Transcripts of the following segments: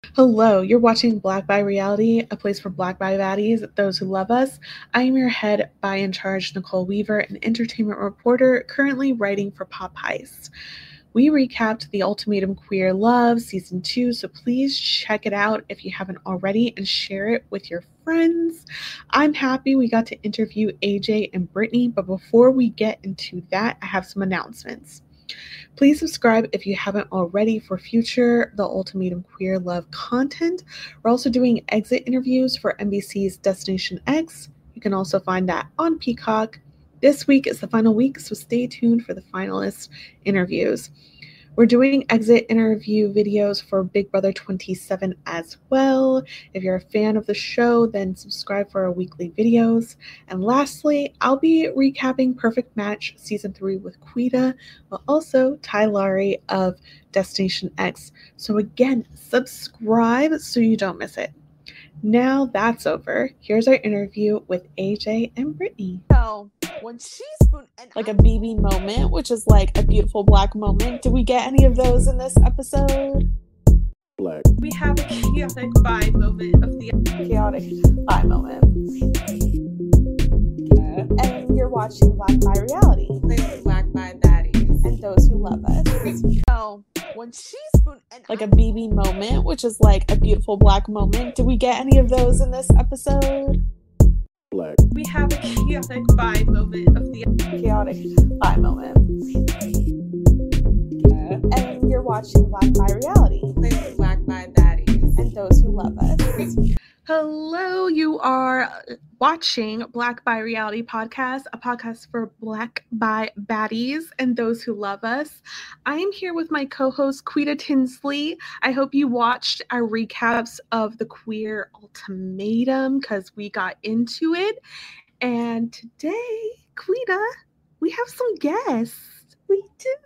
Hello, you're watching Black by Reality, a place for Black by baddies, those who love us. I am your head by in charge, Nicole Weaver, an entertainment reporter currently writing for Pop Heist. We recapped The Ultimatum Queer Love Season 2, so please check it out if you haven't already and share it with your friends. I'm happy we got to interview AJ and Brittany, but before we get into that, I have some announcements. Please subscribe if you haven't already for future The Ultimatum Queer Love content. We're also doing exit interviews for NBC's Destination X. You can also find that on Peacock. This week is the final week, so stay tuned for the finalist interviews. We're doing exit interview videos for Big Brother 27 as well. If you're a fan of the show, then subscribe for our weekly videos. And lastly, I'll be recapping Perfect Match Season 3 with Quita, but also Ty Laurie of Destination X. So again, subscribe so you don't miss it. Now that's over. Here's our interview with AJ and Brittany. So when she spooned like a BB moment, which is like a beautiful black moment. Did we get any of those in this episode? Black. We have a chaotic vibe moment of the chaotic vibe moment. And you're watching Black by Reality. Black by baddies. And those who love us. So when she spooned like a BB moment, which is like a beautiful black moment. Did we get any of those in this episode? Black. We have a chaotic vibe moment of the chaotic vibe moment. And you're watching Black by Reality. Black by baddies. And those who love us. Hello, you are watching Black by Reality podcast, a podcast for Black by baddies and those who love us. I am here with my co-host Quita Tinsley. I hope you watched our recaps of the Queer Ultimatum because we got into it. And today, Quita, we have some guests. We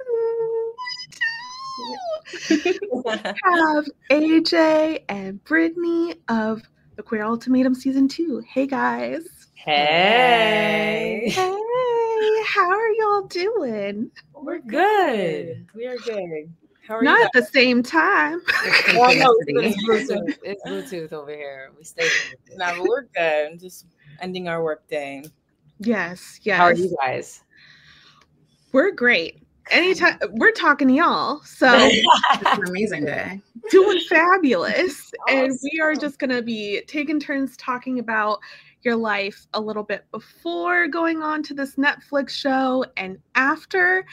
have AJ and Brittany of the Queer Ultimatum Season 2. Hey, guys. Hey. Hey, how are y'all doing? We're good. We are good. How are Not you at the same time. Well, no, it's Bluetooth over here. We stay. No, but we're good. Just ending our work day. Yes. How are you guys? We're great. Anytime we're talking to y'all, so it's an amazing day. Doing fabulous. Awesome. And we are just gonna be taking turns talking about your life a little bit before going on to this Netflix show and after.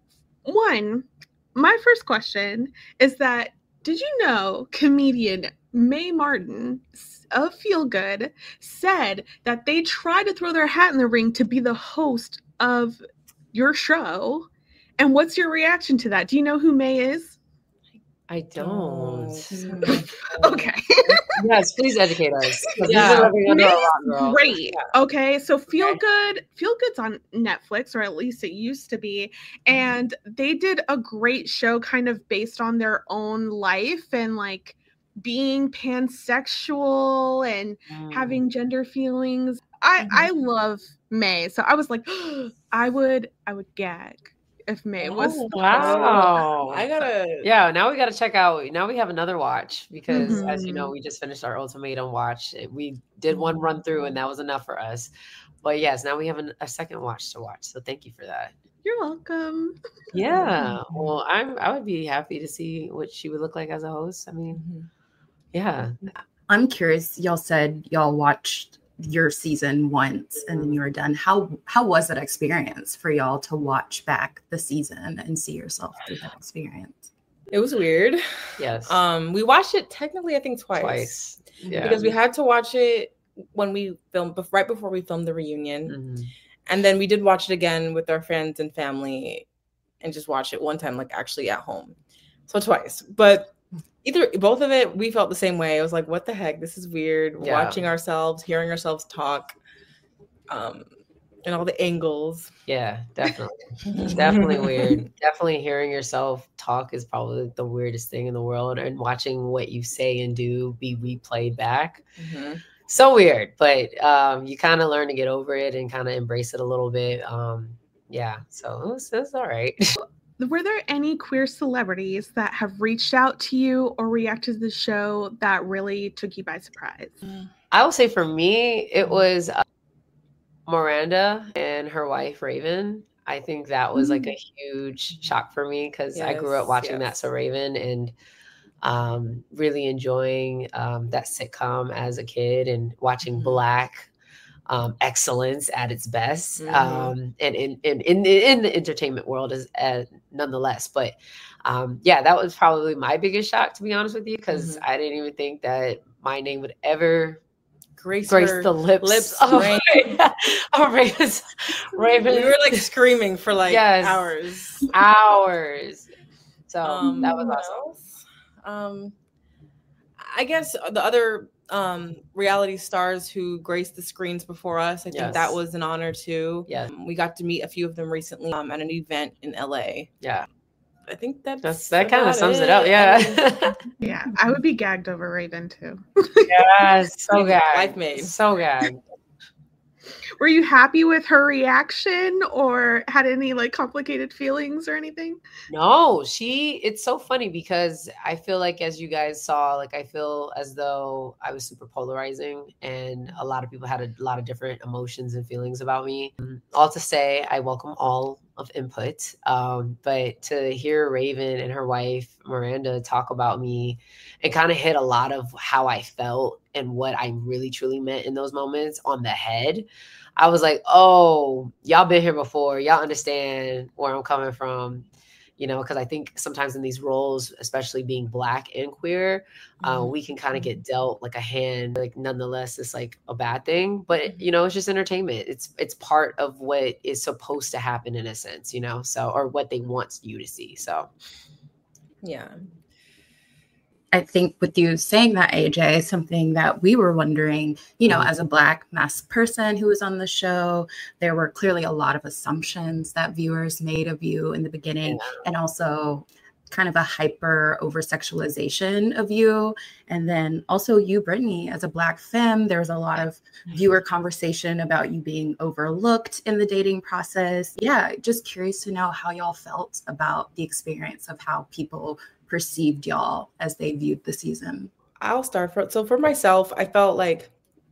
My first question is that did you know comedian Mae Martin of Feel Good said that they tried to throw their hat in the ring to be the host of your show? And what's your reaction to that? Do you know who Mae is? I don't. Okay. Yes, please educate us. Yeah. Great. Yeah. Okay. So Feel Good's on Netflix, or at least it used to be. And they did a great show kind of based on their own life and like being pansexual and having gender feelings. I love Mae. So I was like, I would gag if Mae was. Wow. I now we gotta check out. Now we have another watch because as you know, we just finished our Ultimatum watch. We did one run through and that was enough for us. But yes, now we have a second watch to watch. So thank you for that. You're welcome. Yeah. Well, I would be happy to see what she would look like as a host. I mean, yeah. I'm curious. Y'all said y'all watched your season once and then you were done. How was that experience for y'all to watch back the season and see yourself through that experience? It was weird. Yes. We watched it technically I think twice. Yeah. Because we had to watch it when we filmed right before we filmed the reunion. And then we did watch it again with our friends and family and just watch it one time like actually at home. So twice. But both of it, we felt the same way. It was like, what the heck? This is weird. Yeah. Watching ourselves, hearing ourselves talk, and all the angles. Yeah, definitely. Definitely weird. Definitely hearing yourself talk is probably the weirdest thing in the world. And watching what you say and do be replayed back. So weird. But you kind of learn to get over it and kind of embrace it a little bit. Yeah, so it was all right. Were there any queer celebrities that have reached out to you or reacted to the show that really took you by surprise? I will say for me, it was Miranda and her wife, Raven. I think that was like a huge shock for me because I grew up watching That's So Raven and really enjoying that sitcom as a kid and watching Black excellence at its best, and in the entertainment world is nonetheless. But yeah, that was probably my biggest shock, to be honest with you, because I didn't even think that my name would ever grace the lips of Raven. We were like screaming for like hours. So that was awesome. I guess the other reality stars who graced the screens before us, I think that was an honor too. Yeah, we got to meet a few of them recently at an event in LA. Yeah, I think that kind of sums it up. Yeah. Yeah, I would be gagged over Raven too. Yes, so gagged. Life made. So gagged. Were you happy with her reaction or had any like complicated feelings or anything? No, it's so funny because I feel like, as you guys saw, like I feel as though I was super polarizing and a lot of people had a lot of different emotions and feelings about me. All to say, I welcome all of input. But to hear Raven and her wife, Miranda, talk about me and kind of hit a lot of how I felt and what I really truly meant in those moments on the head, I was like, oh, y'all been here before. Y'all understand where I'm coming from, you know, because I think sometimes in these roles, especially being Black and queer, we can kind of get dealt like a hand, like nonetheless, it's like a bad thing. But, you know, it's just entertainment. It's part of what is supposed to happen in a sense, you know, so, or what they want you to see. So, yeah. I think with you saying that, AJ, something that we were wondering, you know, as a Black masked person who was on the show, there were clearly a lot of assumptions that viewers made of you in the beginning, and also kind of a hyper over sexualization of you. And then also you, Brittany, as a Black femme, there was a lot of viewer conversation about you being overlooked in the dating process. Yeah, just curious to know how y'all felt about the experience of how people perceived y'all as they viewed the season. I'll start for myself. I felt like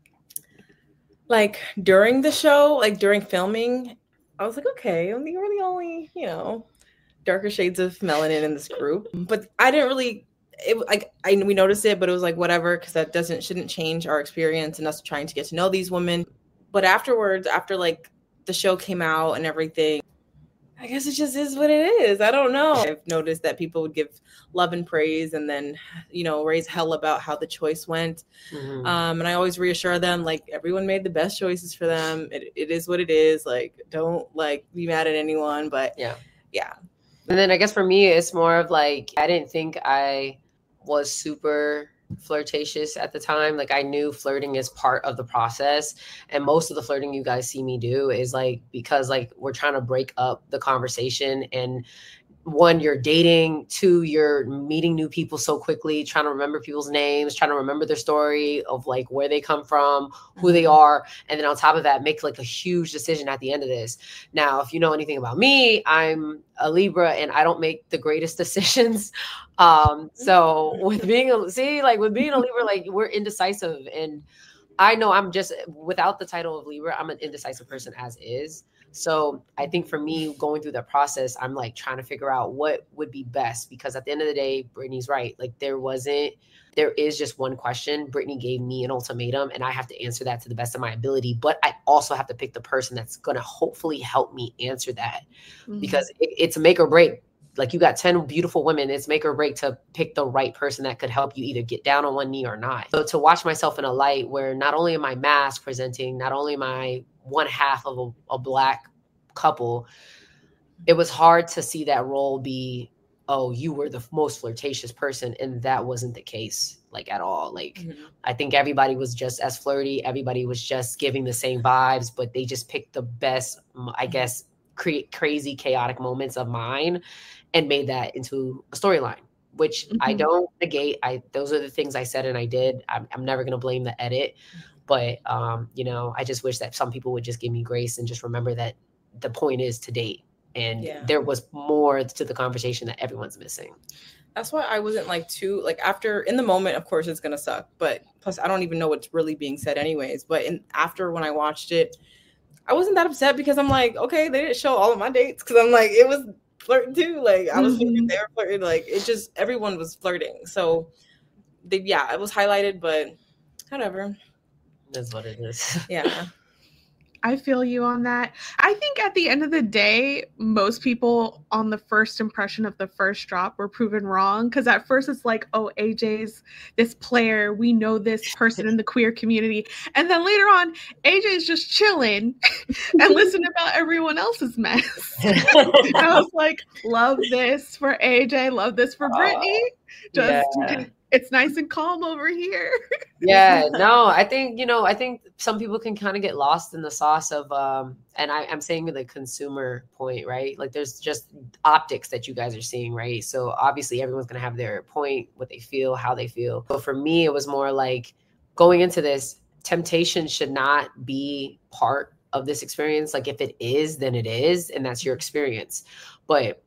during the show, like during filming, I was like, okay, we're the only, you know, darker shades of melanin in this group. But I didn't really, we noticed it, but it was like whatever, because that shouldn't change our experience and us trying to get to know these women. But afterwards, after like the show came out and everything, I guess it just is what it is. I don't know. I've noticed that people would give love and praise and then, you know, raise hell about how the choice went. And I always reassure them, like, everyone made the best choices for them. It is what it is. Like, don't like be mad at anyone. But yeah. And then I guess for me, it's more of like, I didn't think I was super flirtatious at the time. Like, I knew flirting is part of the process, and most of the flirting you guys see me do is like because like we're trying to break up the conversation, and one, you're dating, two, you're meeting new people so quickly, trying to remember people's names, trying to remember their story of like where they come from, who they are, and then on top of that make like a huge decision at the end of this. Now, if you know anything about me, I'm a Libra and I don't make the greatest decisions. So with being a Libra, like we're indecisive, and I know I'm just, without the title of Libra, I'm an indecisive person as is. So I think for me, going through that process, I'm like trying to figure out what would be best, because at the end of the day, Brittany's right. Like there is just one question. Brittany gave me an ultimatum and I have to answer that to the best of my ability. But I also have to pick the person that's going to hopefully help me answer that, because it's make or break. Like you got 10 beautiful women, it's make or break to pick the right person that could help you either get down on one knee or not. So to watch myself in a light where not only am I mask presenting, not only am I one half of a Black couple, it was hard to see that role be, oh, you were the most flirtatious person. And that wasn't the case, like at all. Like, I think everybody was just as flirty. Everybody was just giving the same vibes, but they just picked the best, I guess, crazy, chaotic moments of mine and made that into a storyline, which I don't negate. Those are the things I said and I did. I'm never going to blame the edit. But, you know, I just wish that some people would just give me grace and just remember that the point is to date. And Yeah. there was more to the conversation that everyone's missing. That's why I wasn't like too like after in the moment, of course it's gonna suck, but plus I don't even know what's really being said anyways. But after when I watched it, I wasn't that upset because I'm like, okay, they didn't show all of my dates because I'm like, it was flirting too. Like I was thinking they were flirting, like it just everyone was flirting. So it was highlighted, but whatever. That's what it is. Yeah. I feel you on that. I think at the end of the day, most people on the first impression of the first drop were proven wrong. Because at first it's like, oh, AJ's this player. We know this person in the queer community. And then later on, AJ's just chilling and listening about everyone else's mess. I was like, love this for AJ. Love this for Brittany. It's nice and calm over here. Yeah, no, I think some people can kind of get lost in the sauce of, and I'm saying the consumer point, right? Like there's just optics that you guys are seeing, right? So obviously everyone's going to have their point, what they feel, how they feel. But for me, it was more like going into this, temptation should not be part of this experience. Like if it is, then it is, and that's your experience. But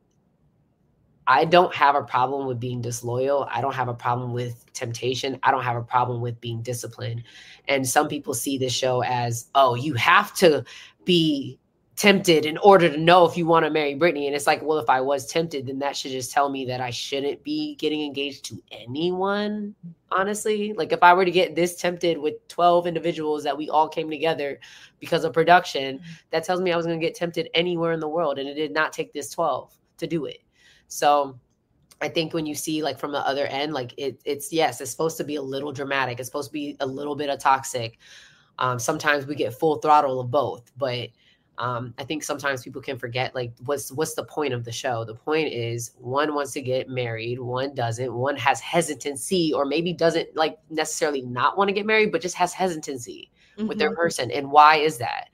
I don't have a problem with being disloyal. I don't have a problem with temptation. I don't have a problem with being disciplined. And some people see this show as, oh, you have to be tempted in order to know if you want to marry Brittany. And it's like, well, if I was tempted, then that should just tell me that I shouldn't be getting engaged to anyone, honestly. Like if I were to get this tempted with 12 individuals that we all came together because of production, that tells me I was going to get tempted anywhere in the world. And it did not take this 12 to do it. So I think when you see like from the other end, like it's supposed to be a little dramatic. It's supposed to be a little bit of toxic. Sometimes we get full throttle of both, but I think sometimes people can forget like what's the point of the show? The point is one wants to get married, one doesn't, one has hesitancy or maybe doesn't like necessarily not want to get married, but just has hesitancy with their person. And why is that?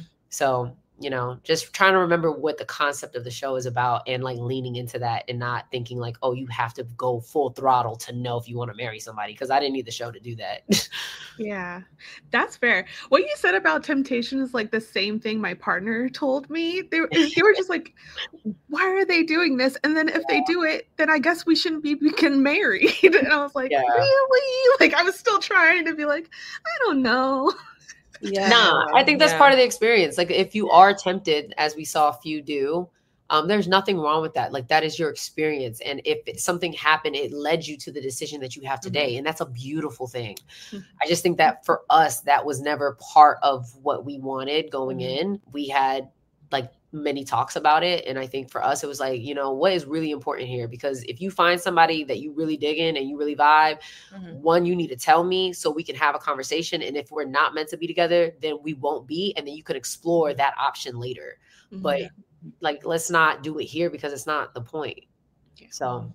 So just trying to remember what the concept of the show is about and like leaning into that and not thinking like, oh, you have to go full throttle to know if you want to marry somebody. Cause I didn't need the show to do that. Yeah, that's fair. What you said about temptation is like the same thing my partner told me. They were just like, why are they doing this? And then if they do it, then I guess we shouldn't be getting married. And I was like, really? Like I was still trying to be like, I don't know. Yeah. Nah, I think that's part of the experience. Like if you are tempted, as we saw a few do, there's nothing wrong with that. Like that is your experience. And if something happened, it led you to the decision that you have today. And that's a beautiful thing. I just think that for us, that was never part of what we wanted going in. We had like many talks about it. And I think for us, it was like, what is really important here? Because if you find somebody that you really dig in and you really vibe, one, you need to tell me so we can have a conversation. And if we're not meant to be together, then we won't be. And then you can explore that option later. But like, let's not do it here because it's not the point. So.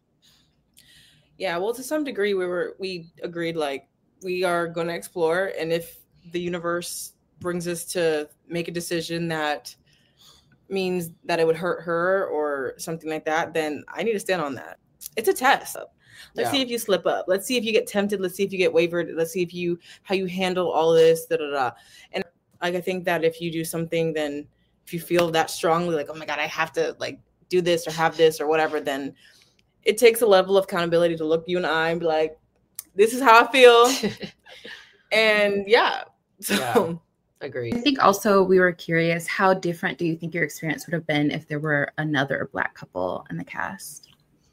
Yeah. Well, to some degree we agreed, like we are going to explore. And if the universe brings us to make a decision that means that it would hurt her or something like that, then I need to stand on that. It's a test. Let's see if you slip up. Let's see if you get tempted. Let's see if you get wavered. Let's see how you handle all of this. And like, I think that if you do something, then if you feel that strongly, like, oh my God, I have to like do this or have this or whatever, then it takes a level of accountability to look you in the eye and be like, this is how I feel. And so. Agreed. I think also we were curious, how different do you think your experience would have been if there were another Black couple in the cast?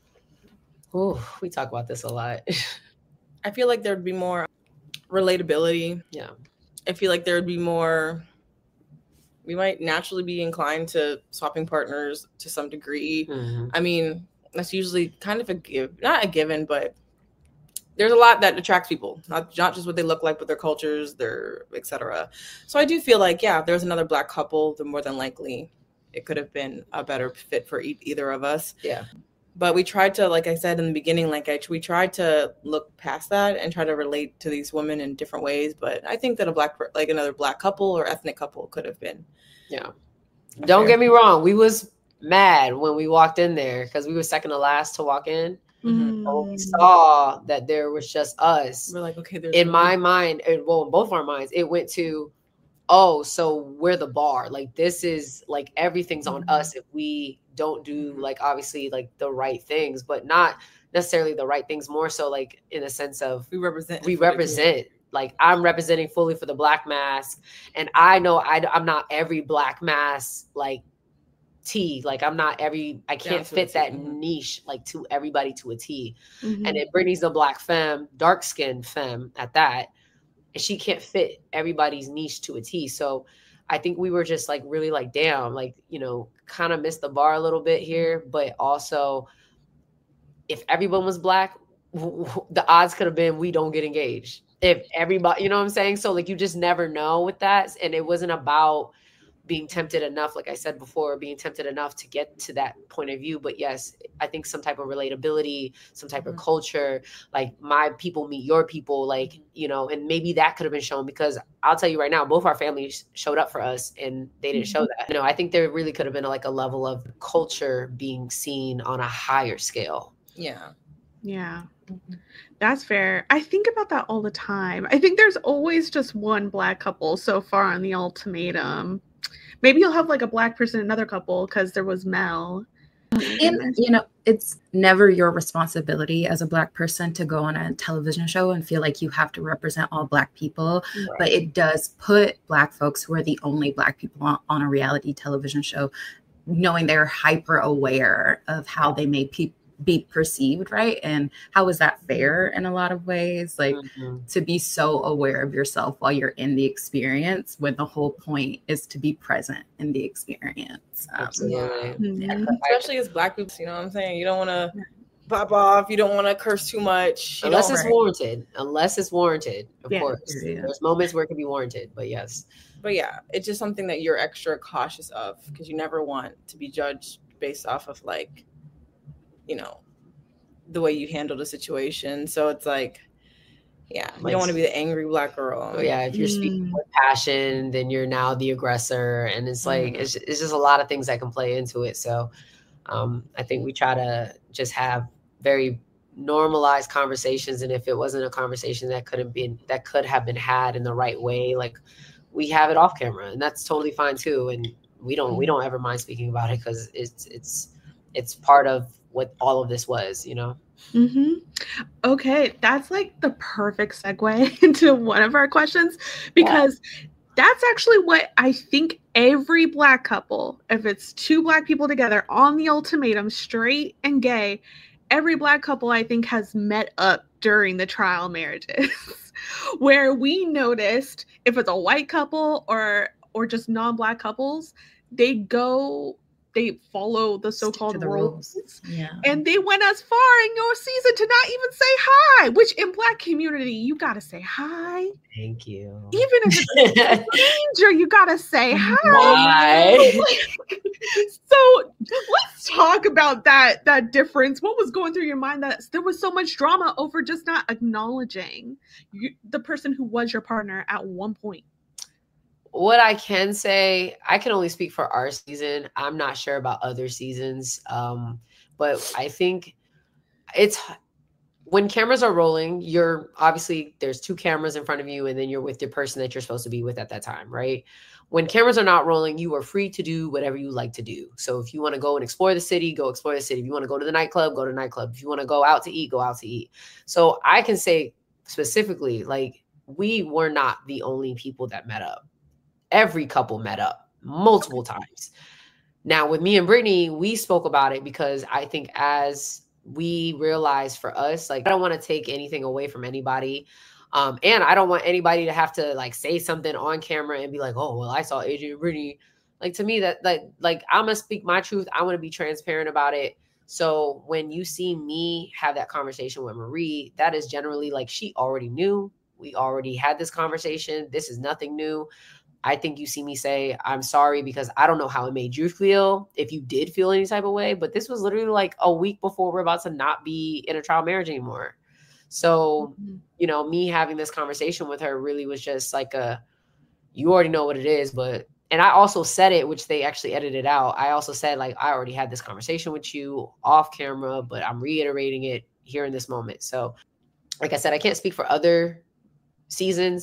Oh, we talk about this a lot. I feel like there would be more relatability. Yeah. I feel like there would be more, we might naturally be inclined to swapping partners to some degree. I mean, that's usually kind of not a given, but there's a lot that attracts people, not just what they look like, but their cultures, their et cetera. So I do feel like, if there's another Black couple, then more than likely it could have been a better fit for either of us. Yeah. But we tried to, like I said in the beginning, we tried to look past that and try to relate to these women in different ways. But I think that another Black couple or ethnic couple could have been. Yeah. Don't get me wrong. We was mad when we walked in there because we were second to last to walk in. When we saw that there was just us, we're like, okay, in my mind, and well, in both of our minds, it went to, oh, so we're the bar. Like, this is like, everything's on us if we don't do like, obviously, like the right things, but not necessarily the right things, more so like in a sense of we represent. Like, I'm representing fully for the Black mask, and I know I'm not every Black mask like T. Like, I'm not I can't fit that niche like to everybody to a T. And then Brittany's the Black femme, dark skinned femme at that, and she can't fit everybody's niche to a T. So I think we were just like really like, damn, like, you know, kind of missed the bar a little bit here. But also, if everyone was Black, the odds could have been we don't get engaged. If everybody, you know what I'm saying? So like, you just never know with that. And it wasn't about being tempted enough, like I said before, being tempted enough to get to that point of view. But yes, I think some type of relatability, some type of culture, like my people meet your people, like, you know, and maybe that could have been shown, because I'll tell you right now, both our families showed up for us and they didn't show that. You know, I think there really could have been like a level of culture being seen on a higher scale. Yeah. Yeah. That's fair. I think about that all the time. I think there's always just one Black couple so far on the ultimatum. Maybe you'll have like a Black person, another couple, because there was Mel. And, you know, it's never your responsibility as a Black person to go on a television show and feel like you have to represent all Black people. Right. But it does put Black folks who are the only Black people on a reality television show, knowing they're hyper aware of how they may be perceived, right? And how is that fair in a lot of ways? Like, to be so aware of yourself while you're in the experience, when the whole point is to be present in the experience. Absolutely. Especially as Black people, you know what I'm saying? You don't want to pop off. You don't want to curse too much. Unless it's warranted. Of course. Yeah. There's moments where it can be warranted, but yes. But yeah, it's just something that you're extra cautious of, because you never want to be judged based off of like, you know, the way you handle the situation. So it's like, yeah, you don't want to be the angry Black girl. Yeah, if you're speaking with passion, then you're now the aggressor. And it's like, it's just a lot of things that can play into it. So I think we try to just have very normalized conversations. And if it wasn't a conversation that could have been had in the right way, like, we have it off camera, and that's totally fine too. And we don't ever mind speaking about it, because it's part of what all of this was, you know? Okay, that's like the perfect segue into one of our questions, because that's actually what I think every Black couple, if it's two Black people together on the ultimatum, straight and gay, every Black couple I think has met up during the trial marriages, where we noticed if it's a white couple or just non-Black couples, they follow the so-called rules. Yeah. And they went as far in your season to not even say hi, which in Black community, you got to say hi. Thank you. Even if it's a stranger, you got to say hi. So let's talk about that difference. What was going through your mind that there was so much drama over just not acknowledging the person who was your partner at one point? What I can say, I can only speak for our season. I'm not sure about other seasons. But I think it's when cameras are rolling, you're obviously, there's two cameras in front of you, and then you're with the person that you're supposed to be with at that time, right? When cameras are not rolling, you are free to do whatever you like to do. So if you want to go and explore the city, go explore the city. If you want to go to the nightclub, go to the nightclub. If you want to go out to eat, go out to eat. So I can say specifically, like, we were not the only people that met up. Every couple met up multiple times. Now, with me and Brittany, we spoke about it because I think as we realized for us, like, I don't want to take anything away from anybody. And I don't want anybody to have to like say something on camera and be like, oh, well, I saw AJ and Brittany. Like, to me, that like I'm going to speak my truth. I want to be transparent about it. So when you see me have that conversation with Marie, that is generally like, she already knew. We already had this conversation. This is nothing new. I think you see me say, I'm sorry, because I don't know how it made you feel, if you did feel any type of way, but this was literally like a week before we're about to not be in a trial marriage anymore. So, you know, me having this conversation with her really was just like you already know what it is, and I also said it, which they actually edited out. I also said, like, I already had this conversation with you off camera, but I'm reiterating it here in this moment. So like I said, I can't speak for other seasons,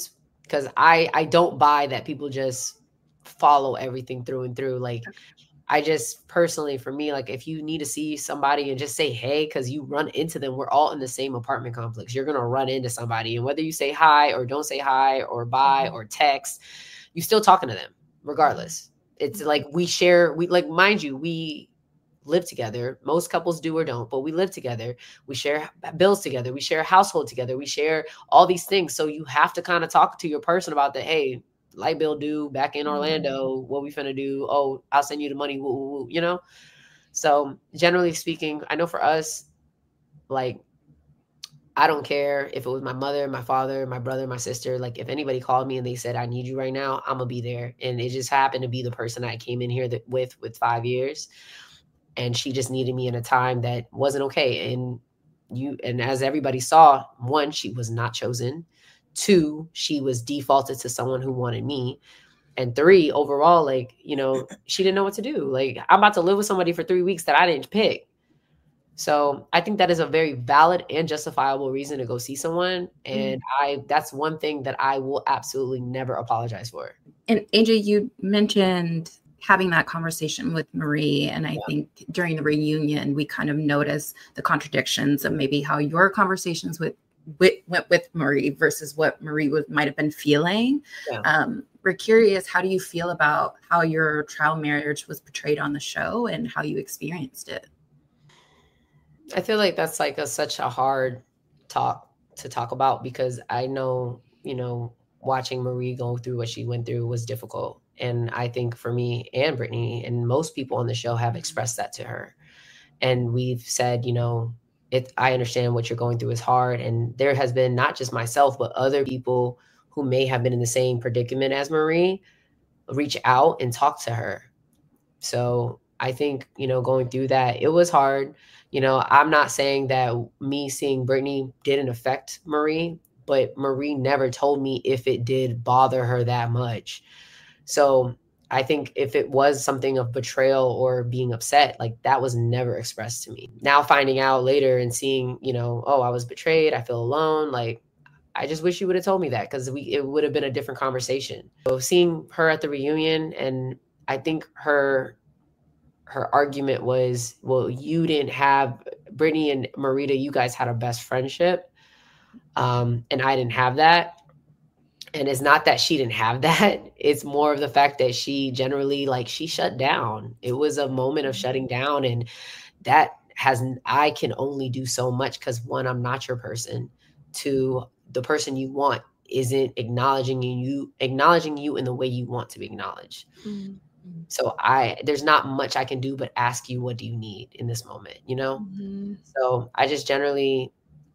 because I don't buy that people just follow everything through and through. Like, I just personally, for me, like, if you need to see somebody and just say, hey, because you run into them, we're all in the same apartment complex. You're going to run into somebody. And whether you say hi or don't say hi or bye or text, you're still talking to them regardless. It's like we like, mind you, we live together. Most couples do or don't, but we live together. We share bills together. We share a household together. We share all these things. So you have to kind of talk to your person about that. Hey, light bill due back in Orlando. What we finna do? Oh, I'll send you the money. Woo, woo, woo, you know? So generally speaking, I know for us, like, I don't care if it was my mother, my father, my brother, my sister. Like, if anybody called me and they said, I need you right now, I'm gonna be there. And it just happened to be the person I came in here with 5 years. And she just needed me in a time that wasn't okay. And as everybody saw, 1, she was not chosen. 2, she was defaulted to someone who wanted me. And 3, overall, like, you know, she didn't know what to do. Like, I'm about to live with somebody for 3 weeks that I didn't pick. So I think that is a very valid and justifiable reason to go see someone. And that's one thing that I will absolutely never apologize for. And AJ, you mentioned having that conversation with Marie. And I think during the reunion, we kind of noticed the contradictions of maybe how your conversations went with Marie versus what Marie might have been feeling. Yeah. We're curious, how do you feel about how your trial marriage was portrayed on the show and how you experienced it? I feel like that's like such a hard talk to talk about, because I know, you know, watching Marie go through what she went through was difficult. And I think for me and Brittany and most people on the show have expressed that to her. And we've said, you know, I understand what you're going through is hard. And there has been not just myself, but other people who may have been in the same predicament as Marie reach out and talk to her. So I think, you know, going through that, it was hard. You know, I'm not saying that me seeing Brittany didn't affect Marie, but Marie never told me if it did bother her that much. So I think if it was something of betrayal or being upset, like, that was never expressed to me. Now finding out later and seeing, you know, oh, I was betrayed, I feel alone. Like, I just wish you would have told me that, because it would have been a different conversation. So seeing her at the reunion, and I think her argument was, well, you didn't have Brittany and Marita, you guys had a best friendship. And I didn't have that. And it's not that she didn't have that. It's more of the fact that she generally, like, she shut down. It was a moment of shutting down. And that I can only do so much, because 1, I'm not your person. 2, the person you want isn't acknowledging you in the way you want to be acknowledged. Mm-hmm. So there's not much I can do but ask you, what do you need in this moment, you know? Mm-hmm. So I just generally,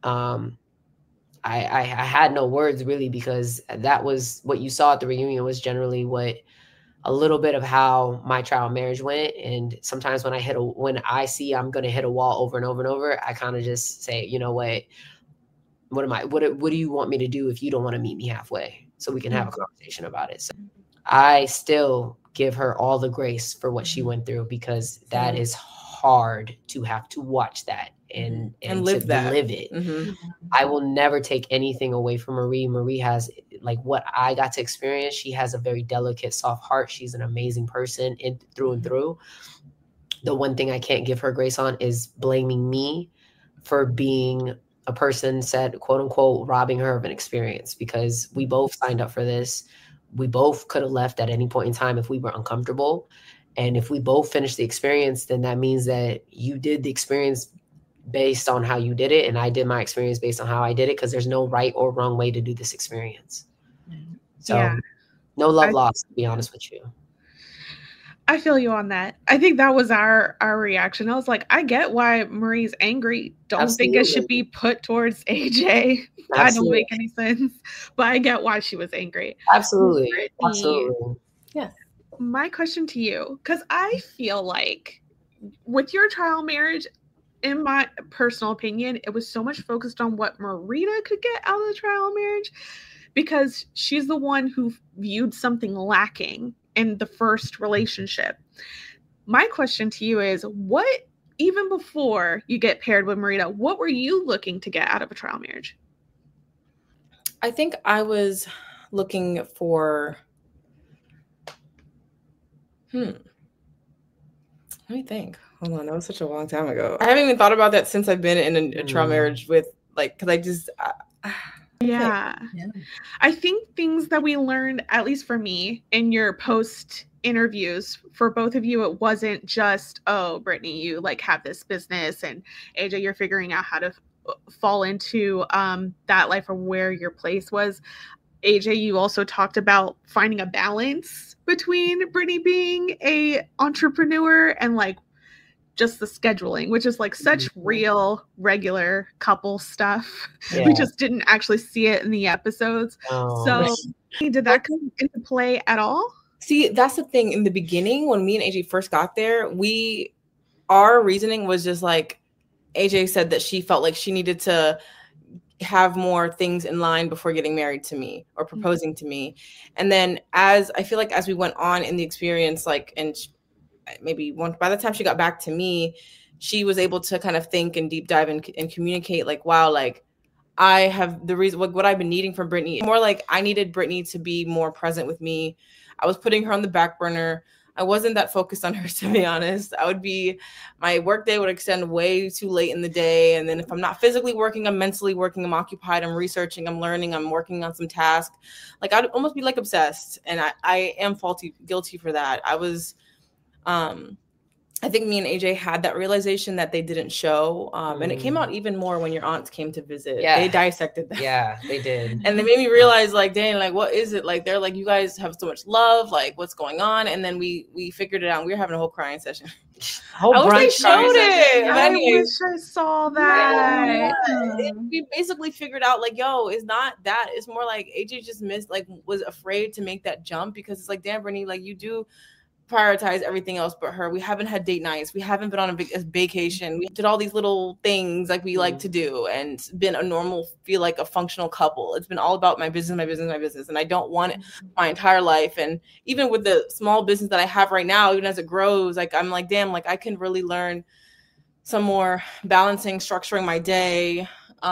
I had no words really, because that was what you saw at the reunion was generally what a little bit of how my trial marriage went. And sometimes when I see I'm going to hit a wall over and over and over, I kind of just say, you know what do you want me to do if you don't want to meet me halfway, so we can have a conversation about it? So I still give her all the grace for what she went through, because that is hard to have to watch that and live it. Mm-hmm. I will never take anything away from Marie. Marie has, like, what I got to experience. She has a very delicate, soft heart. She's an amazing person through and through. The one thing I can't give her grace on is blaming me for being a person said, quote unquote, robbing her of an experience, because we both signed up for this. We both could have left at any point in time if we were uncomfortable. And if we both finished the experience, then that means that you did the experience based on how you did it, and I did my experience based on how I did it, because there's no right or wrong way to do this experience. So no love lost, to be honest with you. I feel you on that. I think that was our reaction. I was like, I get why Marie's angry. Don't think it should be put towards AJ. That don't make any sense. But I get why she was angry. Absolutely. Yeah. My question to you, because I feel like with your trial marriage, in my personal opinion, it was so much focused on what Marita could get out of the trial marriage, because she's the one who viewed something lacking in the first relationship. My question to you is, what, even before you get paired with Marita, what were you looking to get out of a trial marriage? I think I was looking for, let me think. Hold on, that was such a long time ago. I haven't even thought about that since I've been in a trauma marriage with, like, because I just... Yeah. I think things that we learned, at least for me, in your post interviews for both of you, it wasn't just, oh, Brittany, you like have this business, and AJ, you're figuring out how to fall into that life, or where your place was. AJ, you also talked about finding a balance between Brittany being a entrepreneur and like just the scheduling, which is like such real, regular couple stuff. Yeah. We just didn't actually see it in the episodes. So did that come into play at all? See, that's the thing. In the beginning, when me and AJ first got there, our reasoning was just like, AJ said that she felt like she needed to have more things in line before getting married to me or proposing to me. And then as we went on in the experience, like, and by the time she got back to me, she was able to kind of think and deep dive and communicate, like, wow, like, I have the reason, what I've been needing from Brittany. More like I needed Brittany to be more present with me. I was putting her on the back burner. I wasn't that focused on her, to be honest. My work day would extend way too late in the day. And then if I'm not physically working, I'm mentally working, I'm occupied, I'm researching, I'm learning, I'm working on some task. Like, I'd almost be like obsessed. And I am guilty for that. I think me and AJ had that realization that they didn't show. And it came out even more when your aunts came to visit. Yeah. They dissected that. Yeah, they did. And they made me realize, like, dang, like, what is it? Like, they're like, you guys have so much love. Like, what's going on? And then we figured it out. And we were having a whole crying session. I wish they showed it. I wish I saw that. Yeah. We basically figured out, like, yo, it's not that. It's more like AJ just was afraid to make that jump, because it's like, damn, Brittany, like, you do prioritize everything else but her. We haven't had date nights. We haven't been on a vacation. We did all these little things like we like to do, and been feel like a functional couple. It's been all about my business. And I don't want it my entire life. And even with the small business that I have right now, even as it grows, like, I'm like, damn, like, I can really learn some more balancing, structuring my day.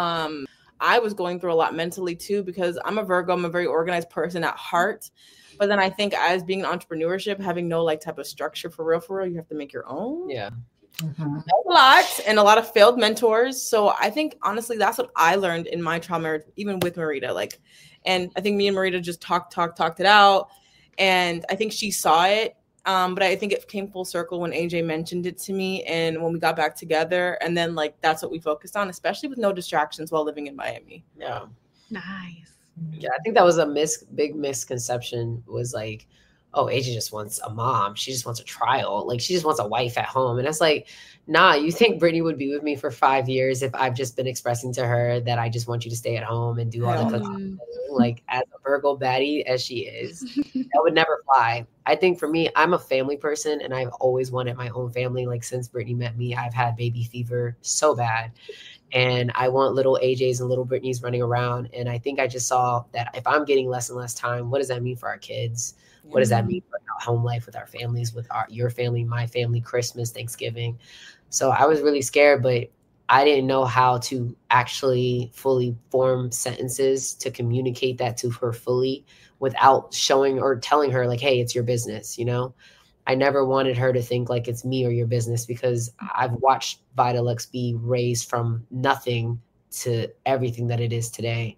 I was going through a lot mentally too, because I'm a Virgo. I'm a very organized person at heart. But then I think, as being an entrepreneurship, having no like type of structure for real, you have to make your own. Yeah. That's a lot, and a lot of failed mentors. So I think, honestly, that's what I learned in my trauma, even with Marita. Like, and I think me and Marita just talked it out. And I think she saw it. But I think it came full circle when AJ mentioned it to me, and when we got back together. And then, like, that's what we focused on, especially with no distractions while living in Miami. Yeah. Nice. Yeah, I think that was a big misconception, was like, oh, AJ just wants a mom. She just wants a trial. Like, she just wants a wife at home. And it's like, nah, you think Brittany would be with me for 5 years if I've just been expressing to her that I just want you to stay at home and do all the cooking? Like, as a Virgo baddie as she is, that would never fly. I think for me, I'm a family person, and I've always wanted my own family. Like, since Brittany met me, I've had baby fever so bad. And I want little AJs and little Brittany's running around. And I think I just saw that if I'm getting less and less time, what does that mean for our kids? What does that mean for our home life with our families, with your family, my family, Christmas, Thanksgiving? So I was really scared, but I didn't know how to actually fully form sentences to communicate that to her fully without showing or telling her, like, hey, it's your business, you know? I never wanted her to think like it's me or your business, because I've watched Vitalux be raised from nothing to everything that it is today.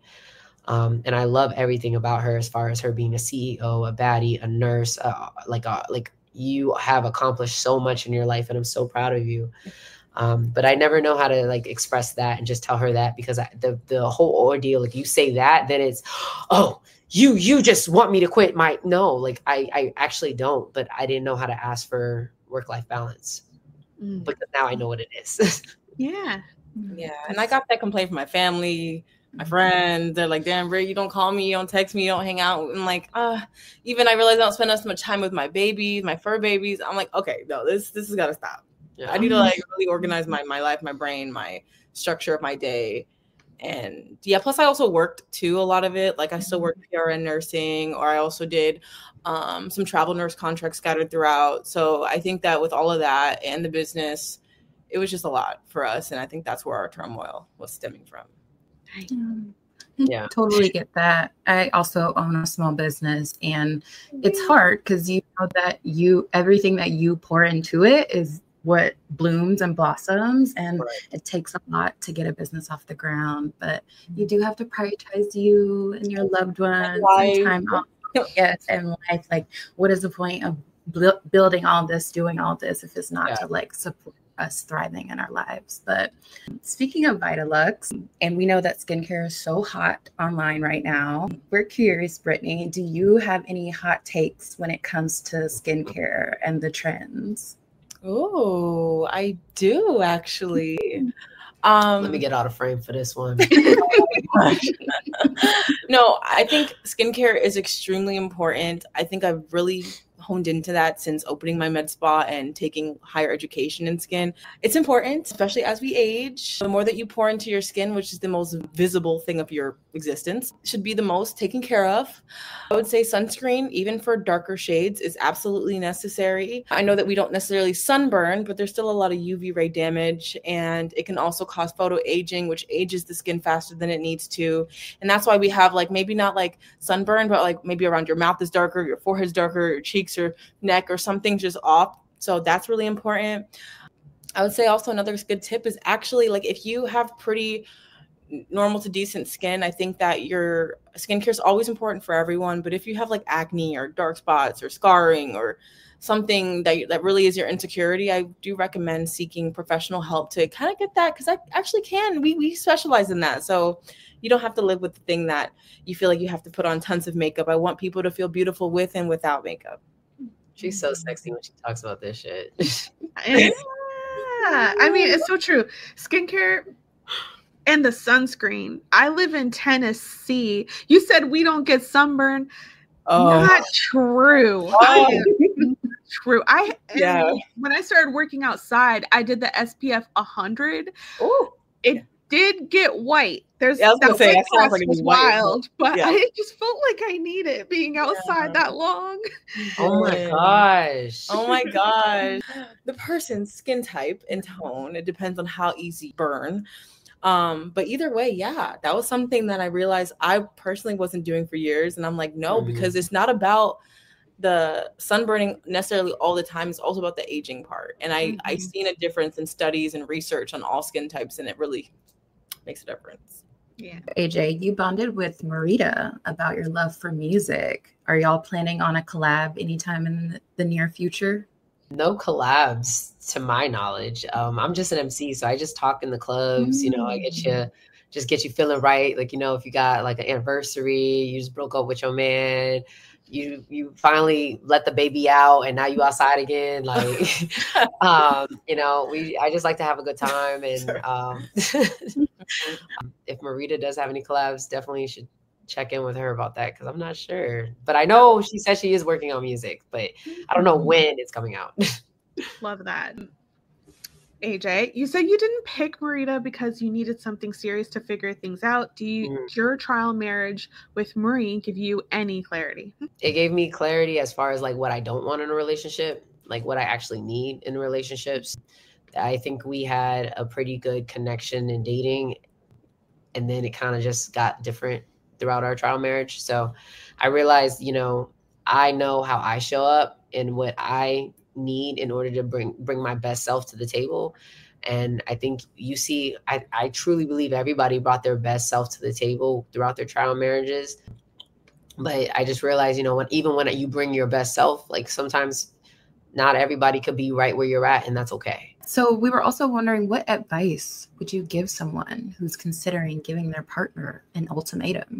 And I love everything about her, as far as her being a CEO, a baddie, a nurse, like you have accomplished so much in your life, and I'm so proud of you. But I never know how to like express that and just tell her that, because the whole ordeal, like, you say that, then it's, oh, you just want me to quit no, like I actually don't, but I didn't know how to ask for work-life balance, because now I know what it is. Yeah. And I got that complaint from my family, my friends. They're like, damn, Bri, you don't call me, you don't text me, you don't hang out. And like, even I realized I don't spend as much time with my babies, my fur babies. I'm like, okay, no, this has got to stop. Yeah. I need to like really organize my life, my brain, my structure of my day. And yeah, plus I also worked too, a lot of it. Like, I still work PRN nursing, or I also did some travel nurse contracts scattered throughout. So I think that with all of that and the business, it was just a lot for us. And I think that's where our turmoil was stemming from. Yeah. Totally get that. I also own a small business, and it's hard because you know that everything that you pour into it is what blooms and blossoms, and it takes a lot to get a business off the ground, but you do have to prioritize you and your loved ones and time off. Yes, and life. Like, what is the point of building all this, doing all this, if it's not to like support us thriving in our lives? But speaking of Vitalux, and we know that skincare is so hot online right now, we're curious, Brittany, do you have any hot takes when it comes to skincare and the trends? Oh, I do actually. Let me get out of frame for this one. No, I think skincare is extremely important. I think I've really honed into that since opening my med spa and taking higher education in skin. It's important, especially as we age. The more that you pour into your skin, which is the most visible thing of your existence, should be the most taken care of. I would say sunscreen, even for darker shades, is absolutely necessary. I know that we don't necessarily sunburn, but there's still a lot of UV ray damage, and it can also cause photo aging, which ages the skin faster than it needs to. And that's why we have like maybe not like sunburn, but like maybe around your mouth is darker, your forehead's darker, your cheeks or neck or something just off. So that's really important. I would say also another good tip is actually like if you have pretty normal to decent skin, I think that your skincare is always important for everyone. But if you have like acne or dark spots or scarring or something that really is your insecurity, I do recommend seeking professional help to kind of get that, because I actually can. We specialize in that. So you don't have to live with the thing that you feel like you have to put on tons of makeup. I want people to feel beautiful with and without makeup. She's so sexy when she talks about this shit. Yeah. I mean, it's so true. Skincare and the sunscreen. I live in Tennessee. You said we don't get sunburn. Not true. True. When I started working outside, I did the SPF 100. Oh, it did get white. There's I was gonna say that sounds like it was wild, but I just felt like I needed being outside that long. Oh my gosh. Oh my gosh. The person's skin type and tone, it depends on how easy burn. But either way, that was something that I realized I personally wasn't doing for years. And I'm like, no, because it's not about the sunburning necessarily all the time. It's also about the aging part. And I've seen a difference in studies and research on all skin types, and it really makes a difference. Yeah. AJ, you bonded with Marita about your love for music. Are y'all planning on a collab anytime in the near future? No collabs to my knowledge. I'm just an MC, so I just talk in the clubs. You know, I get you feeling right. Like, you know, if you got like an anniversary, you just broke up with your man, you finally let the baby out, and now you outside again. Like, you know, I just like to have a good time. And if Marita does have any collabs, definitely should check in with her about that, because I'm not sure. But I know she said she is working on music, but I don't know when it's coming out. Love that. AJ, you said you didn't pick Marita because you needed something serious to figure things out. Did your trial marriage with Marie give you any clarity? It gave me clarity as far as like what I don't want in a relationship, like what I actually need in relationships. I think we had a pretty good connection in dating, and then it kind of just got different throughout our trial marriage. So I realized, you know, I know how I show up and what I need in order to bring my best self to the table. And I think you see, I truly believe everybody brought their best self to the table throughout their trial marriages. But I just realized, you know, even when you bring your best self, like sometimes not everybody could be right where you're at, and that's okay. So we were also wondering, what advice would you give someone who's considering giving their partner an ultimatum?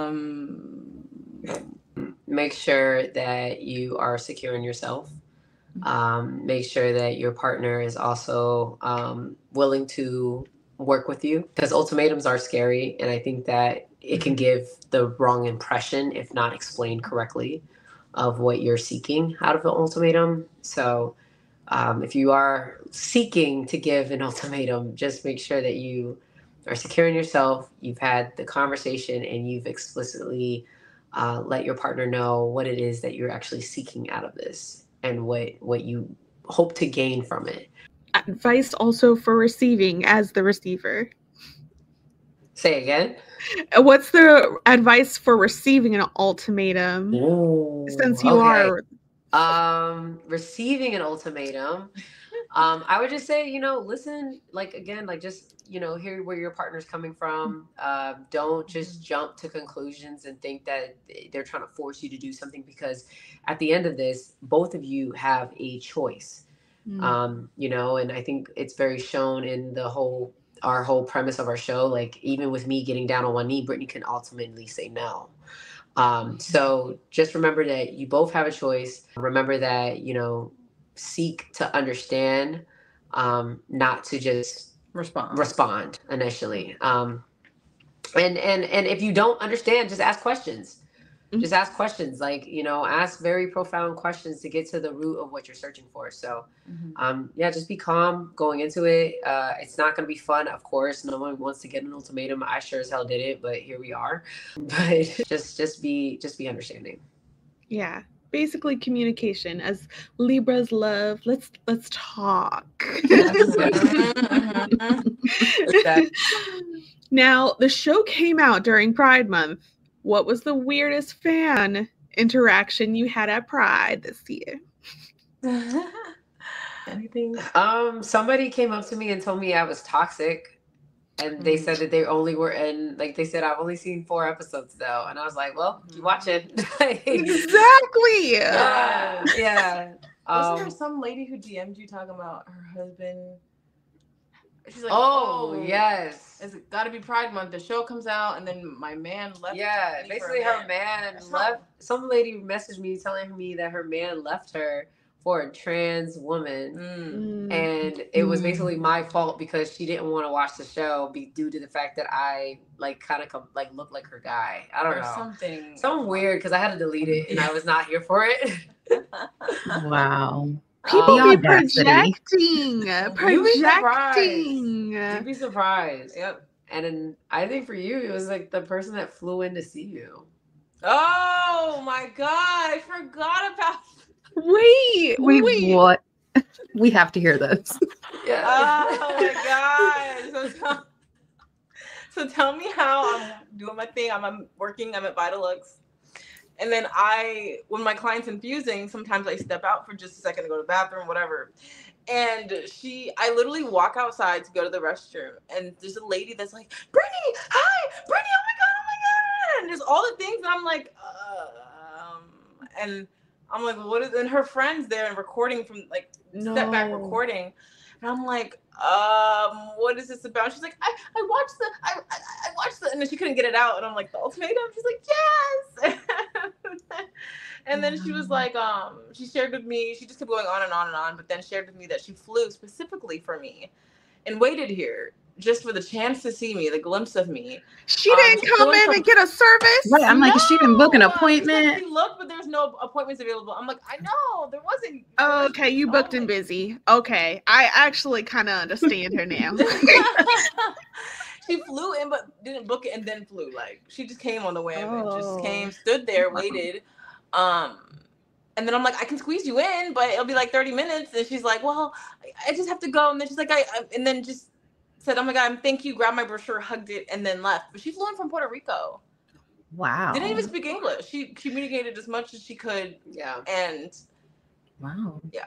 Make sure that you are secure in yourself. Make sure that your partner is also willing to work with you, because ultimatums are scary, and I think that it can give the wrong impression if not explained correctly of what you're seeking out of an ultimatum. So if you are seeking to give an ultimatum, just make sure that you are secure in yourself, you've had the conversation, and you've explicitly let your partner know what it is that you're actually seeking out of this and what you hope to gain from it. Advice also for receiving as the receiver. Say again. What's the advice for receiving an ultimatum? Ooh, Since you are receiving an ultimatum, I would just say, listen, like, again, like, just, hear where your partner's coming from. Don't just jump to conclusions and think that they're trying to force you to do something, because at the end of this, both of you have a choice. And I think it's very shown in our whole premise of our show. Like, even with me getting down on one knee, Brittany can ultimately say no. So just remember that you both have a choice. Remember that, seek to understand, not to just respond initially. And if you don't understand, just ask questions. Just ask questions, like, ask very profound questions to get to the root of what you're searching for. So, just be calm going into it. It's not going to be fun, of course. No one wants to get an ultimatum. I sure as hell did it, but here we are. But just be understanding. Yeah, basically communication. As Libras love, let's talk. Now, the show came out during Pride Month. What was the weirdest fan interaction you had at Pride this year? Anything? Somebody came up to me and told me I was toxic, and they said that they only were in, like, they said, I've only seen 4 episodes though, and I was like, well, keep watching. Exactly. Yeah. Wasn't there some lady who DM'd you talking about her husband? She's like, oh yes, it's got to be Pride Month. The show comes out, and then my man left. Yeah, basically her man left. Some lady messaged me telling me that her man left her for a trans woman, and it was basically my fault because she didn't want to watch the show due to the fact that I kind of look like her guy. I don't know, something weird, because I had to delete it and I was not here for it. Wow. People be projecting. You'd be surprised. Yep. And then I think for you, it was like the person that flew in to see you. Oh my God, I forgot about. Wait, what? We have to hear this. Yeah. Oh my God. So tell me how I'm doing my thing. I'm working. I'm at Vitalux. And then when my client's infusing, sometimes I step out for just a second to go to the bathroom, whatever. And I literally walk outside to go to the restroom. And there's a lady that's like, Brittany, hi, Brittany, oh my God. And there's all the things. And I'm like, and I'm like, what is, and her friend's there and recording from step back recording. And I'm like, what is this about? She's like, I watched the, and then she couldn't get it out. And I'm like, the ultimatum? She's like, yes. And then she was like, she shared with me, she just kept going on and on and on, but then shared with me that she flew specifically for me and waited here just for the chance to see me, the glimpse of me. She didn't come in and get a service? Right, I'm like, she didn't book an appointment. She looked, but there's no appointments available. I'm like, I know, there wasn't. Oh, okay, you booked and busy. Okay, I actually kind of understand her now. She flew in, but didn't book it and then flew. Like, she just came on the whim and just came, stood there, waited. And then I'm like, I can squeeze you in, but it'll be like 30 minutes. And she's like, well, I just have to go. And then she's like, and then just said, oh my God, thank you, grabbed my brochure, hugged it, and then left. But she flew in from Puerto Rico. Wow. Didn't even speak English. She communicated as much as she could. Yeah. And wow. Yeah.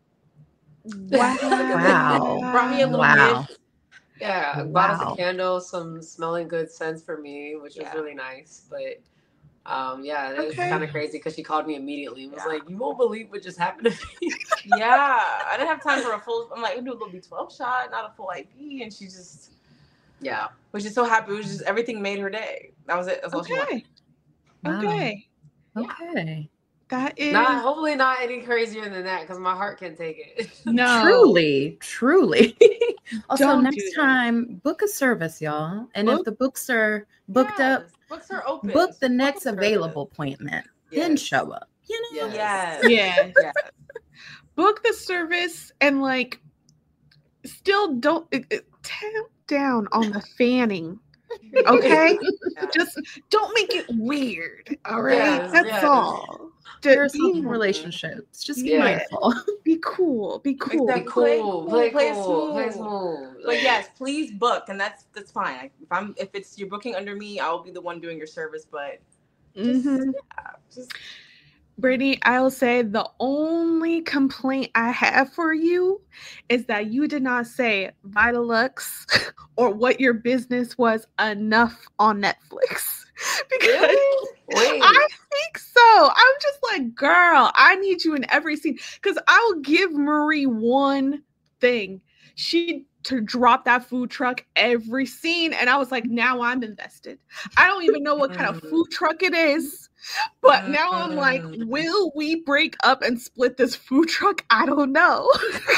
Wow. Brought me a little gift. Yeah, bought us a candle, some smelling good scents for me, which was really nice. But it was kind of crazy because she called me immediately and was like, you won't believe what just happened to me. Yeah, I didn't have time for a full, I'm like, I'm gonna do a little B12 shot, not a full IV. And she just, was just so happy. It was just, everything made her day. That was it. That's all she wanted. Wow. Okay. Okay. That is hopefully not any crazier than that, because my heart can't take it. No. Truly. Also, Don't next time, book a service, y'all. And if the books are booked up, books are open. Book the next available appointment. Then show up. You know? Yes. Book the service and still don't tamp down on the fanning. Okay? Just don't make it weird. All right. That's all. You're yourself Be, in relationships. Just be Yeah. mindful. be cool. Be cool. Exactly. Be cool. Play Play cool. Play smooth. smooth. But Like, yes, please book, and that's fine. If it's you're booking under me, I'll be the one doing your service. But just Brittany, I'll say the only complaint I have for you is that you did not say Vitalux or what your business was enough on Netflix. Because really? Wait. I think so. I'm just like, girl, I need you in every scene. Because I'll give Marie one thing. She to drop that food truck every scene. And I was like, now I'm invested. I don't even know what kind of food truck it is. But now I'm like, will we break up and split this food truck? I don't know.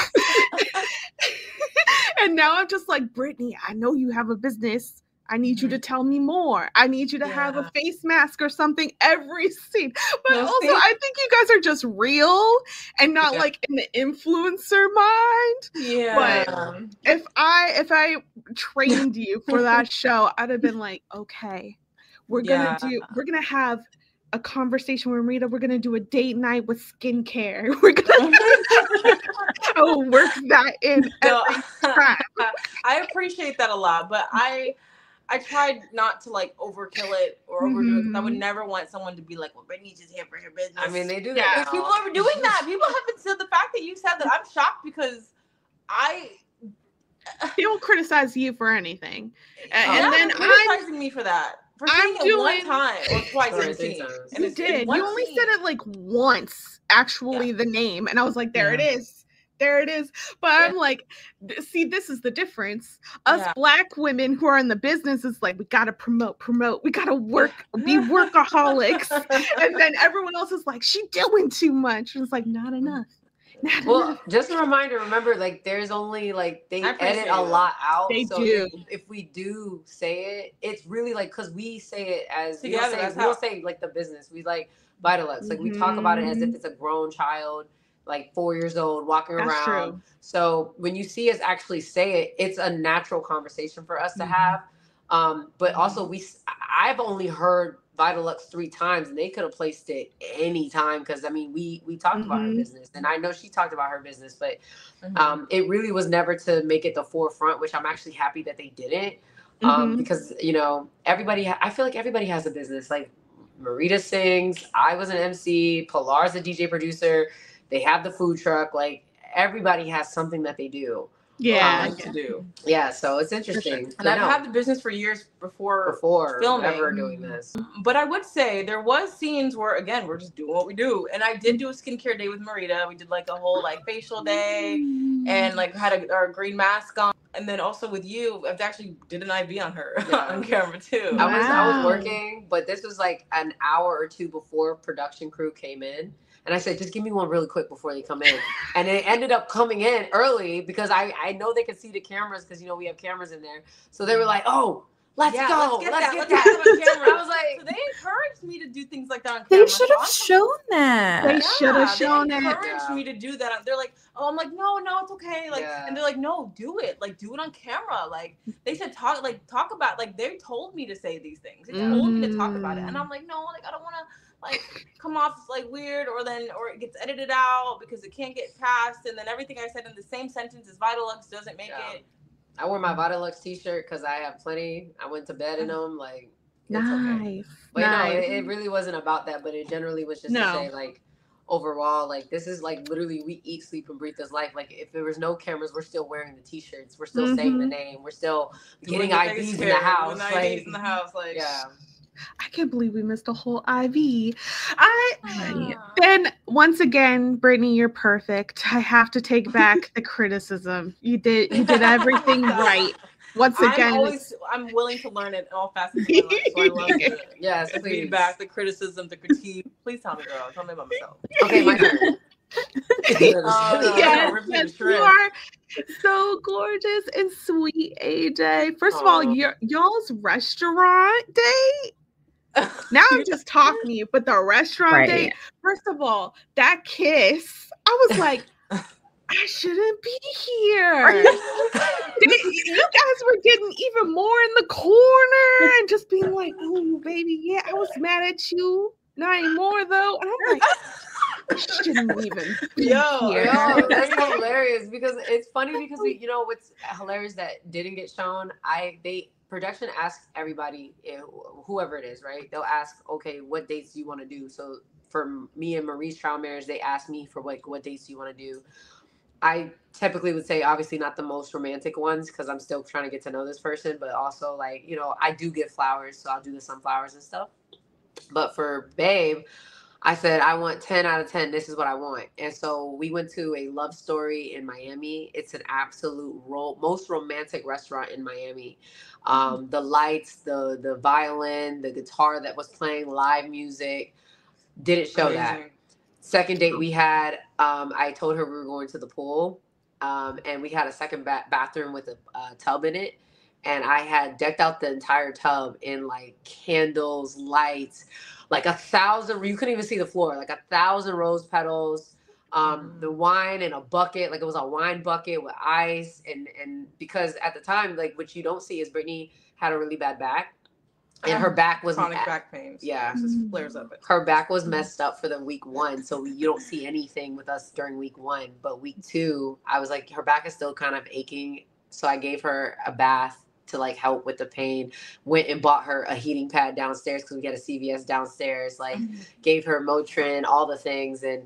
And now I'm just like, Brittany, I know you have a business. I need you to tell me more. I need you to have a face mask or something every scene. But also, I think you guys are just real and not like in the influencer mind. yeah. But if I trained you for that show, I'd have been like, okay, we're gonna have a conversation with Rita. We're gonna do a date night with skincare. We're gonna I will work that in every time. I appreciate that a lot, but I tried not to like overkill it or overdo it because I would never want someone to be like, well, Brittany's just here for her business. I mean, they do that. Yeah. Because people are doing that. People haven't said the fact that you said that. I'm shocked because They don't criticize you for anything. And then criticizing me for that. For saying it one time or twice in a scene. And you did. You only said it like once, actually, the name. And I was like, there it is. There it is. But I'm like, see, this is the difference. Us Black women who are in the business is like, we got to promote. We got to be workaholics. And then everyone else is like, she doing too much. And it's like, not enough. Well, just a reminder, remember, like, there's only, like, they edit a lot out. They so do. If we do say it, it's really, like, because we say it as, we Together, don't say, like, the business. We, like, Vitalux. Like, we talk about it as if it's a grown child, like 4 years old, walking around. True. So when you see us actually say it, it's a natural conversation for us to have. But also, I've only heard Vitalux 3 times, and they could have placed it any time because I mean we talked about her business, and I know she talked about her business, but it really was never to make it the forefront, which I'm actually happy that they didn't, because you know I feel like everybody has a business. Like Marita sings, I was an MC, Pilar's a DJ producer, they have the food truck. Like everybody has something that they do. To do. Yeah, so it's interesting. And I've had the business for years before filming. Ever doing this. But I would say there was scenes where, again, we're just doing what we do. And I did do a skincare day with Marita. We did like a whole like facial day and like had our green mask on. And then also with you, I've actually did an IV on her on camera too. I was working, but this was like an hour or two before production crew came in. And I said, just give me one really quick before they come in. And it ended up coming in early because I know they could see the cameras because, you know, we have cameras in there. So they were like, oh, let's go. Let's get that on camera. I was like, so they encouraged me to do things like that on camera. They should have shown that. They should have shown it. it. They encouraged me to do that. They're like, oh, I'm like, no, it's okay. Like, and they're like, no, do it. Like, do it on camera. Like, they said, talk about, like, they told me to say these things. They told me to talk about it. And I'm like, no, like, I don't want to, like, come off like weird, or it gets edited out because it can't get passed, and then everything I said in the same sentence as Vitalux doesn't make it. I wore my Vitalux t-shirt because I have plenty. I went to bed in them, like, it's okay. But no, it really wasn't about that, but it generally was just to say, like, overall, like, this is like literally we eat, sleep, and breathe this life. Like, if there was no cameras, we're still wearing the t-shirts, we're still saying the name, we're still getting IVs in the house. IVs in the house, like, I can't believe we missed a whole IV. Then once again, Brittany, you're perfect. I have to take back the criticism. You did everything right. Once again, I'm willing to learn it in all facets of my life. So I love the feedback, the criticism, the critique. Please tell me, girl. Tell me about myself. Okay, my turn. Yes, you are so gorgeous and sweet, AJ. First of all, y'all's restaurant date. Now I'm just talking to you, but the restaurant date, first of all, that kiss, I was like, I shouldn't be here. You guys were getting even more in the corner and just being like, oh, baby, yeah, I was mad at you. not anymore though. And I'm like, I shouldn't even be here. Yo, that's hilarious because it's funny because we, what's hilarious that didn't get shown. Production asks everybody, whoever it is, right? They'll ask, okay, what dates do you want to do? So for me and Marie's trial marriage, they asked me for what dates do you want to do? I typically would say, obviously not the most romantic ones because I'm still trying to get to know this person, but also like, I do get flowers, so I'll do the sunflowers and stuff. But for Babe, I said, I want 10 out of 10. This is what I want. And so we went to a Love Story in Miami. It's an absolute most romantic restaurant in Miami. The lights, the violin, the guitar that was playing, live music, didn't show that. Second date we had, I told her we were going to the pool. And we had a second bathroom with a tub in it. And I had decked out the entire tub in like candles, lights, like 1,000, you couldn't even see the floor, like 1,000 rose petals, the wine in a bucket, like it was a wine bucket with ice. And because at the time, like what you don't see is Brittany had a really bad back. And her back was chronic back pain. Yeah. It just flares up. Her back was messed up for the week 1. So you don't see anything with us during week 1. But week 2, I was like, her back is still kind of aching. So I gave her a bath to like help with the pain. Went and bought her a heating pad downstairs because we had a CVS downstairs. Like gave her Motrin, all the things. And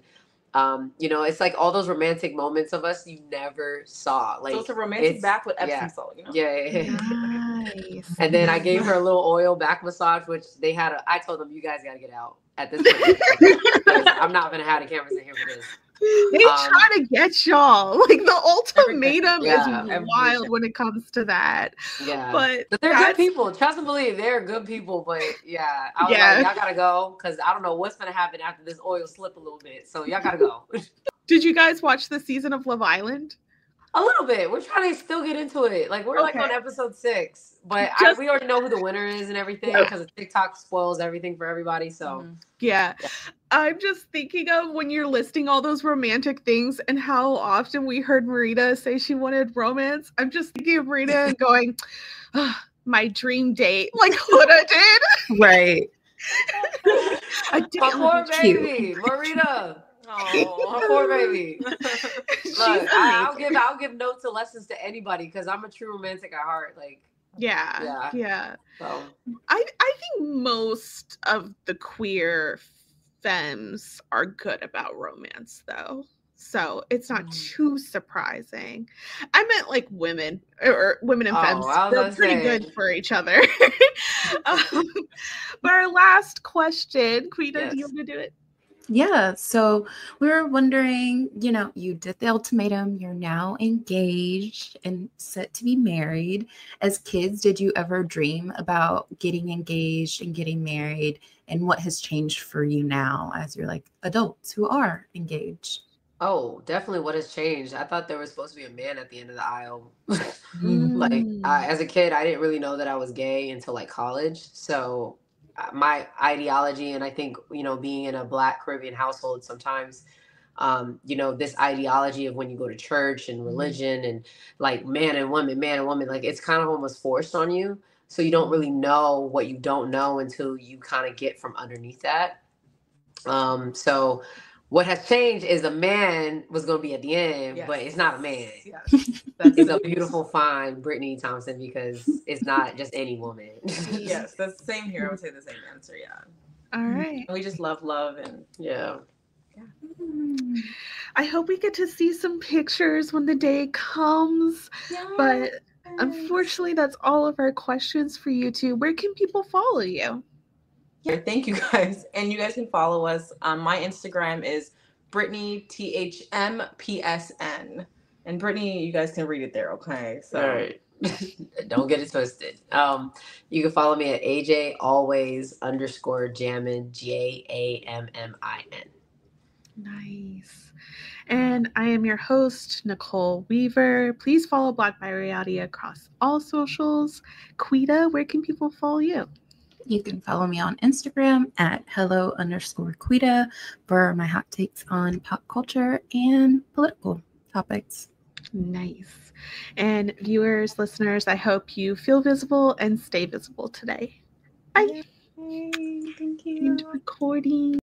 it's like all those romantic moments of us you never saw. Like, so it's a romantic bath with Epsom salt, Yeah. Nice. And then I gave her a little oil back massage, which I told them, you guys got to get out at this point. I'm not going to have the cameras in here for this. They try to get y'all. Like the ultimatum is wild when it comes to that. Yeah. But they're good people. Trust and believe they're good people. But yeah, I was like, y'all gotta go because I don't know what's gonna happen after this oil slip a little bit. So y'all gotta go. Did you guys watch the season of Love Island? A little bit. We're trying to still get into it. Like we're like on episode 6, but we already know who the winner is and everything because TikTok spoils everything for everybody. So yeah. I'm just thinking of when you're listing all those romantic things and how often we heard Marita say she wanted romance. I'm just thinking of Marita and going, my dream date, like Huda did. Right. My poor baby, Marita. Oh, her poor baby. Look, I'll give notes and lessons to anybody because I'm a true romantic at heart. Like, yeah. So I think most of the queer femmes are good about romance, though. So it's not too surprising. I meant like women or women and femmes. They're pretty good for each other. But our last question, Quita, do you want to do it? Yeah, so we were wondering, you did the ultimatum, you're now engaged and set to be married. As kids, did you ever dream about getting engaged and getting married? And what has changed for you now as you're like adults who are engaged? Oh, definitely what has changed. I thought there was supposed to be a man at the end of the aisle. As a kid, I didn't really know that I was gay until like college. So my ideology, and I think, being in a Black Caribbean household sometimes, this ideology of when you go to church and religion and like man and woman, like it's kind of almost forced on you. So you don't really know what you don't know until you kind of get from underneath that. So what has changed is a man was going to be at the end, but it's not a man. Yes. It's a beautiful, fine Brittany Thompson because it's not just any woman. Yes, that's the same here. I would say the same answer. Yeah. All right. And we just love and yeah. I hope we get to see some pictures when the day comes. Yes. But unfortunately, that's all of our questions for you two. Where can people follow you? Yeah, thank you guys. And you guys can follow us. My Instagram is Brittany THMPSN. And Brittany, you guys can read it there, okay? So all right. Don't get it twisted. You can follow me at AJ always _Jammin, JAMMIN. Nice. And I am your host, Nicole Weaver. Please follow Black by Reality across all socials. Quita, where can people follow you? You can follow me on Instagram at hello_Quita for my hot takes on pop culture and political topics. Nice. And viewers, listeners, I hope you feel visible and stay visible today. Bye. Yay, thank you. And recording.